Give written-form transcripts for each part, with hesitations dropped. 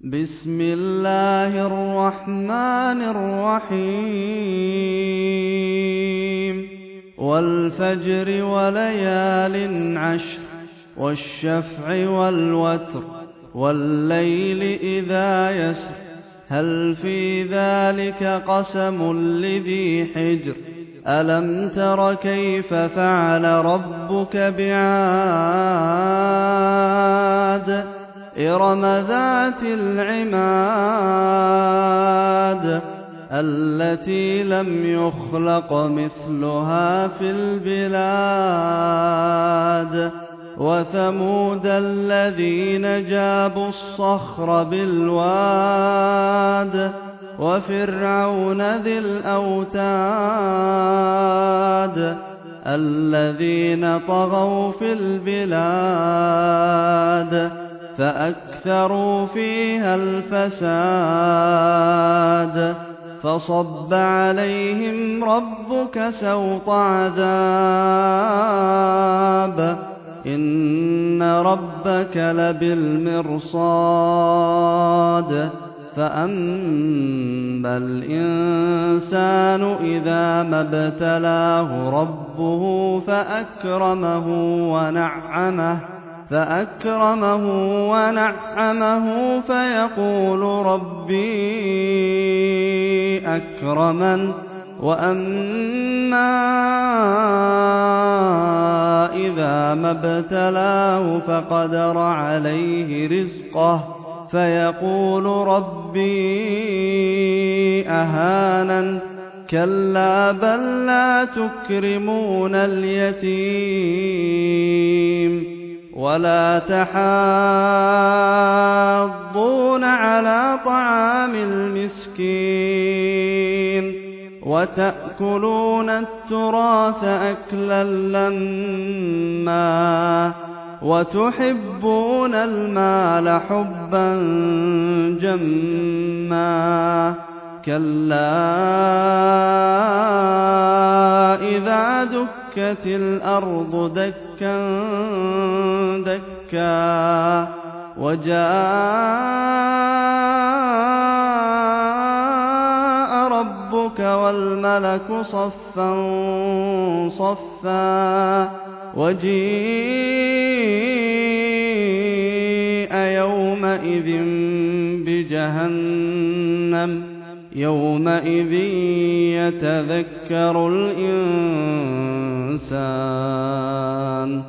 بسم الله الرحمن الرحيم والفجر وليال عشر والشفع والوتر والليل إذا يسر هل في ذلك قسم لذي حجر ألم تر كيف فعل ربك بعاد إرم ذات العماد التي لم يخلق مثلها في البلاد وثمود الذين جابوا الصخر بالواد وفرعون ذي الأوتاد الذين طغوا في البلاد فأكثروا فيها الفساد فصب عليهم ربك سوط عذاب إن ربك لبالمرصاد فأما الإنسان إذا ما ابتلاه ربه فأكرمه ونعمه فيقول ربي أكرمن وأما إذا ما ابتلاه فقدر عليه رزقه فيقول ربي أهانن كلا بل لا تكرمون اليتيم ولا تحاضون على طعام المسكين وتأكلون التراث أكلا لما وتحبون المال حبا جما كلا إذا دكت الأرض دكا دكا وجاء ربك والملك صفا صفا وجيء يومئذ بجهنم يومئذ يتذكر الإنسان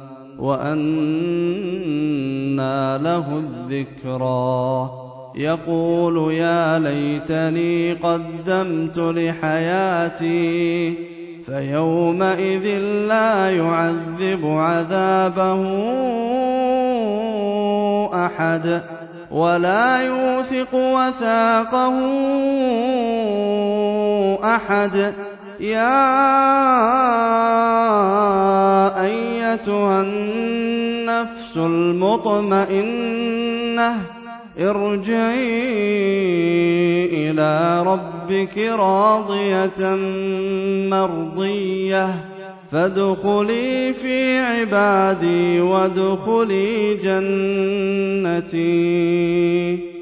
وأنى له الذكرى يقول يا ليتني قدمت لحياتي فيومئذ لا يعذب عذابه أحد ولا يوثق وثاقه أحد يا أيتها النفس المطمئنة ارجعي إلى ربك راضية مرضية فادخلي في عبادي وادخلي جنتي